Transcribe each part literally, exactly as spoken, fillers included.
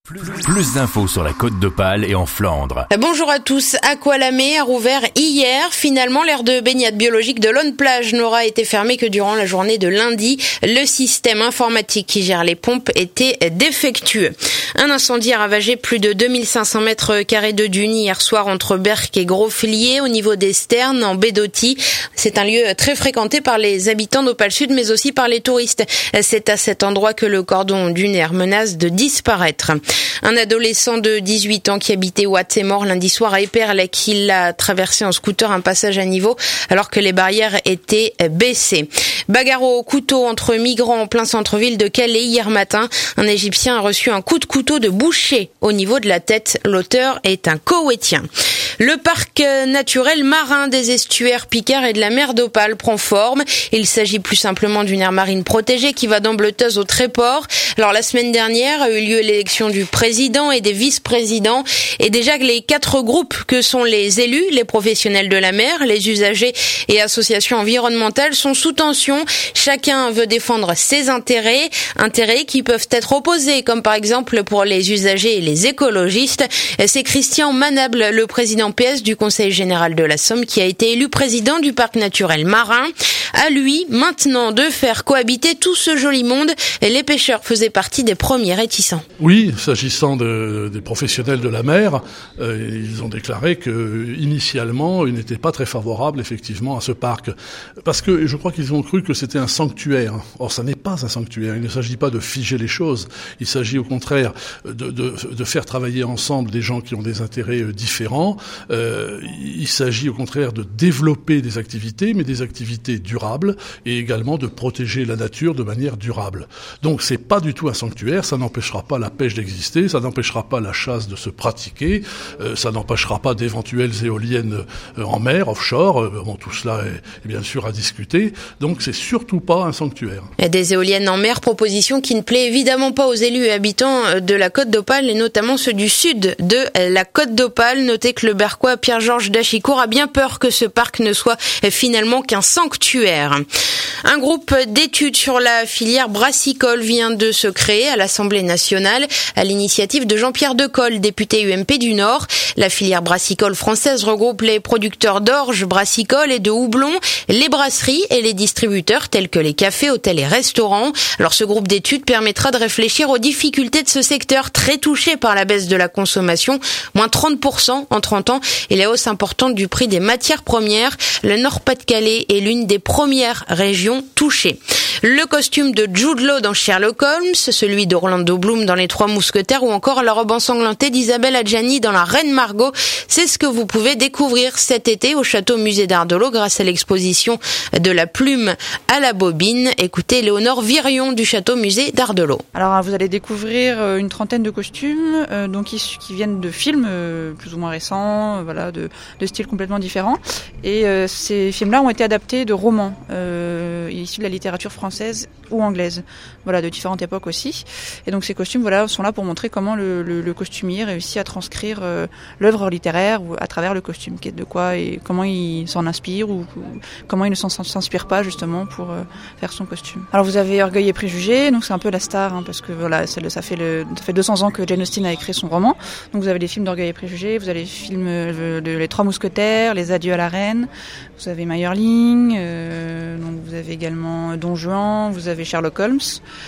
Plus, plus d'infos sur la Côte d'Opale et en Flandre. Bonjour à tous. Aqualamé a rouvert hier. Finalement, l'aire de baignade biologique de Lonne-Plage n'aura été fermée que durant la journée de lundi. Le système informatique qui gère les pompes était défectueux. Un incendie a ravagé plus de deux mille cinq cents mètres carrés de dunes hier soir entre Berck et Grosflier au niveau des Sternes en baie d'Authie. C'est un lieu très fréquenté par les habitants d'Opale Sud mais aussi par les touristes. C'est à cet endroit que le cordon dunaire menace de disparaître. Un adolescent de dix-huit ans qui habitait Watts est mort lundi soir à Éperlec. Il a traversé en scooter un passage à niveau alors que les barrières étaient baissées. Bagarre au couteau entre migrants en plein centre-ville de Calais hier matin. Un Égyptien a reçu un coup de couteau de boucher au niveau de la tête. L'auteur est un Koweïtien. Le parc naturel marin des estuaires Picard et de la mer d'Opale prend forme. Il s'agit plus simplement d'une aire marine protégée qui va d'Ambleteuse au Tréport. Alors la semaine dernière a eu lieu l'élection du président et des vice-présidents et déjà que les quatre groupes que sont les élus, les professionnels de la mer, les usagers et associations environnementales sont sous tension. Chacun veut défendre ses intérêts, intérêts qui peuvent être opposés comme par exemple pour les usagers et les écologistes. C'est Christian Manable, le président P S du Conseil général de la Somme qui a été élu président du parc naturel marin. À lui maintenant de faire cohabiter tout ce joli monde. Et les pêcheurs faisaient partie des premiers réticents. Oui, s'agissant de, des professionnels de la mer, euh, ils ont déclaré que initialement ils n'étaient pas très favorables effectivement à ce parc. Parce que je crois qu'ils ont cru que c'était un sanctuaire. Or ça n'est pas un sanctuaire, il ne s'agit pas de figer les choses. Il s'agit au contraire de, de, de faire travailler ensemble des gens qui ont des intérêts différents. Euh, il s'agit au contraire de développer des activités, mais des activités durables, et également de protéger la nature de manière durable. Donc c'est pas du tout un sanctuaire, ça n'empêchera pas la pêche d'exister, ça n'empêchera pas la chasse de se pratiquer, euh, ça n'empêchera pas d'éventuelles éoliennes euh, en mer, offshore, euh, bon tout cela est, est bien sûr à discuter, donc c'est surtout pas un sanctuaire. Et des éoliennes en mer, proposition qui ne plaît évidemment pas aux élus et habitants de la Côte d'Opale et notamment ceux du sud de la Côte d'Opale. Notez que le Berquois Pierre-Georges Dachicourt a bien peur que ce parc ne soit finalement qu'un sanctuaire. Un groupe d'études sur la filière brassicole vient de se créer à l'Assemblée nationale à l'initiative de Jean-Pierre Decolle, député U M P du Nord. La filière brassicole française regroupe les producteurs d'orge brassicole et de houblon, les brasseries et les distributeurs tels que les cafés, hôtels et restaurants. Alors ce groupe d'études permettra de réfléchir aux difficultés de ce secteur très touché par la baisse de la consommation, moins trente pour cent en trente ans et la hausse importante du prix des matières premières. Le Nord-Pas-de-Calais est l'une des premières régions touchées. Le costume de Jude Law dans Sherlock Holmes, celui d'Orlando Bloom dans Les Trois Mousquetaires ou encore la robe ensanglantée d'Isabelle Adjani dans La Reine Margot. C'est ce que vous pouvez découvrir cet été au Château Musée d'Ardolo grâce à l'exposition de la plume à la bobine. Écoutez Léonore Virion du Château Musée d'Ardolo. Alors vous allez découvrir une trentaine de costumes euh, donc qui, qui viennent de films euh, plus ou moins récents, euh, voilà, de, de styles complètement différents. Et euh, ces films-là ont été adaptés de romans euh, issus de la littérature française française ou anglaise, voilà, de différentes époques aussi. Et donc ces costumes, voilà, sont là pour montrer comment le, le, le costumier réussit à transcrire euh, l'œuvre littéraire ou à travers le costume, de quoi et comment il s'en inspire ou, ou comment il ne s'en, s'inspire pas justement pour euh, faire son costume. Alors vous avez Orgueil et Préjugés, donc c'est un peu la star, hein, parce que voilà, ça, ça fait le, ça fait deux cents ans que Jane Austen a écrit son roman. Donc vous avez les films d'Orgueil et Préjugés, vous avez les films euh, de Les Trois Mousquetaires, Les Adieux à la Reine, vous avez Meyerling, euh, donc vous avez également Don Juan, vous avez Sherlock Holmes,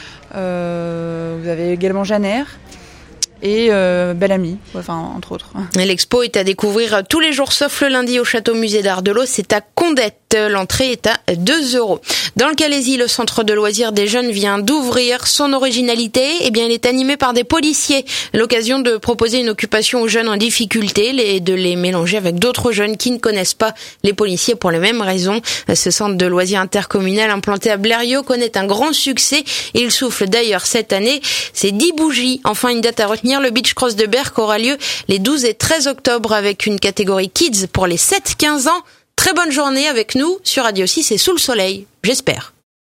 euh, vous avez également Jeanne Eyre et euh, Belle Amie, enfin entre autres. L'expo est à découvrir tous les jours sauf le lundi au Château Musée d'Ardolo, c'est à Condette. L'entrée est à deux euros. Dans le Calaisis, le centre de loisirs des jeunes vient d'ouvrir. Son originalité, eh bien, il est animé par des policiers. L'occasion de proposer une occupation aux jeunes en difficulté et de les mélanger avec d'autres jeunes qui ne connaissent pas les policiers pour les mêmes raisons. Ce centre de loisirs intercommunal implanté à Blériot connaît un grand succès. Il souffle d'ailleurs cette année ses dix bougies. Enfin, une date à retenir, le Beach Cross de Berck aura lieu les douze et treize octobre avec une catégorie Kids pour les sept quinze ans. Très bonne journée avec nous sur Radio six et sous le soleil, j'espère.